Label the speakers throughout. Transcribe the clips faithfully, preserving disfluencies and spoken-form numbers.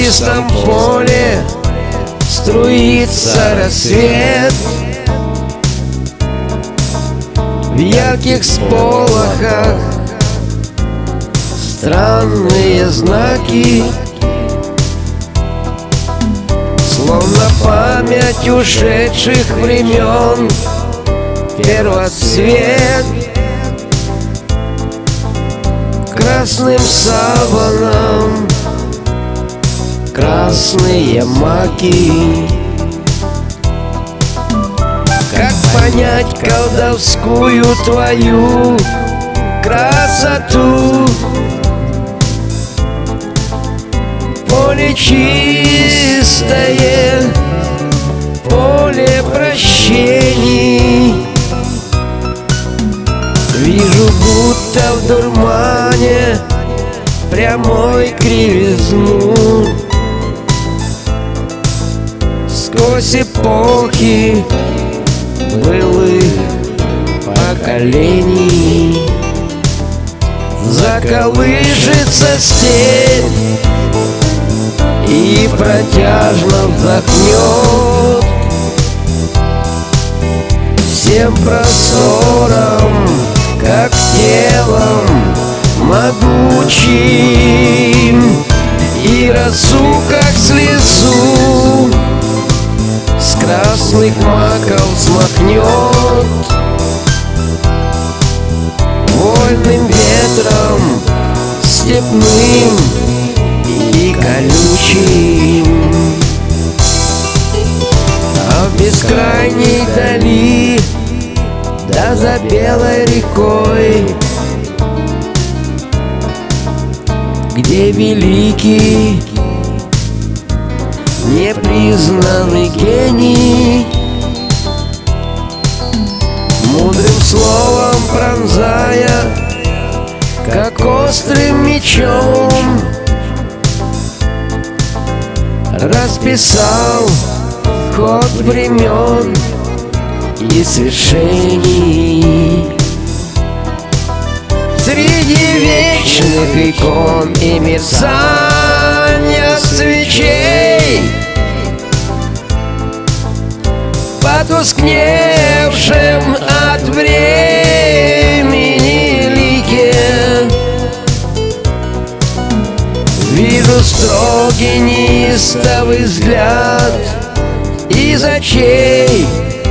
Speaker 1: чистом поле струится рассвет. В ярких сполохах странные знаки, словно память ушедших времен. Первоцвет красным саваном, красные маки. Как понять колдовскую твою красоту? Поле чистое, поле прощений. Вижу, будто в дурмане прямой кривизну. Сквозь эпохи былых поколений заколышется степь и протяжно вздохнет всем простором, как телом могучим, и росу, как слезу, с красных маков смахнет вольным ветром степным и колючим. А в бескрайней дали, да за белой рекой, где великий непризнанный гений мудрым словом пронзая, как острым мечом, расписал ход времен и свершений. Среди вечных икон и мерцания свечей, потускневшим от времени лике, вижу строгий неистовый взгляд из очей.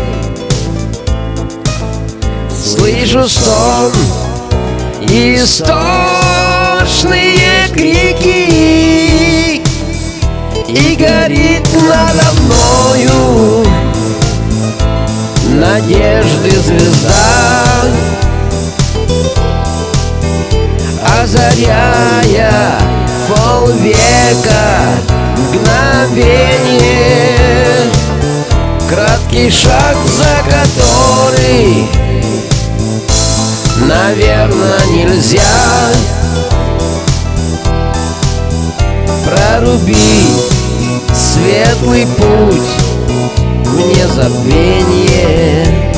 Speaker 1: Слышу стон и истошные крики, и горит надо мною надежды звезда, озаряя полвека мгновение, краткий шаг, за который, наверное, нельзя прорубить светлый путь в незабвение.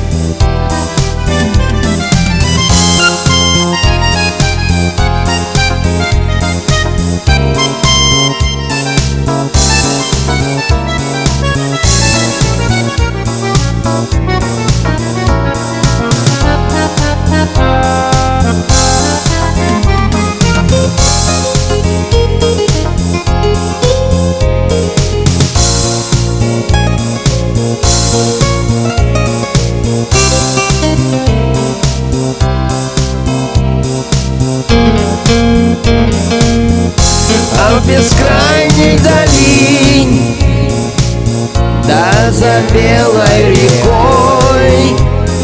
Speaker 1: А в бескрайней дали, да за белой рекой,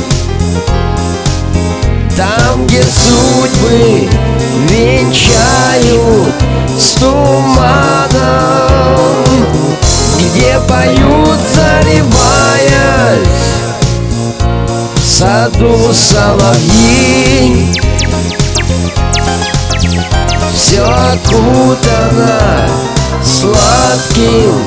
Speaker 1: там, где судьбы венчают с туманом, где поют, заливаясь в саду соловьи, все окутано сладким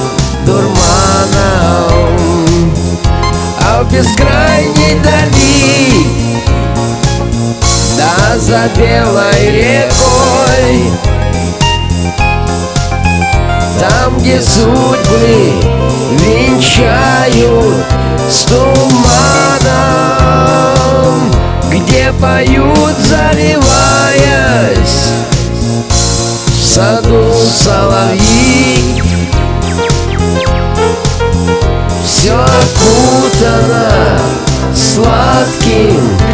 Speaker 1: дурманом. А в бескрайней дали, да за белой рекой, где судьбы венчают с туманом, где поют, заливаясь в саду соловьи. Все окутано сладким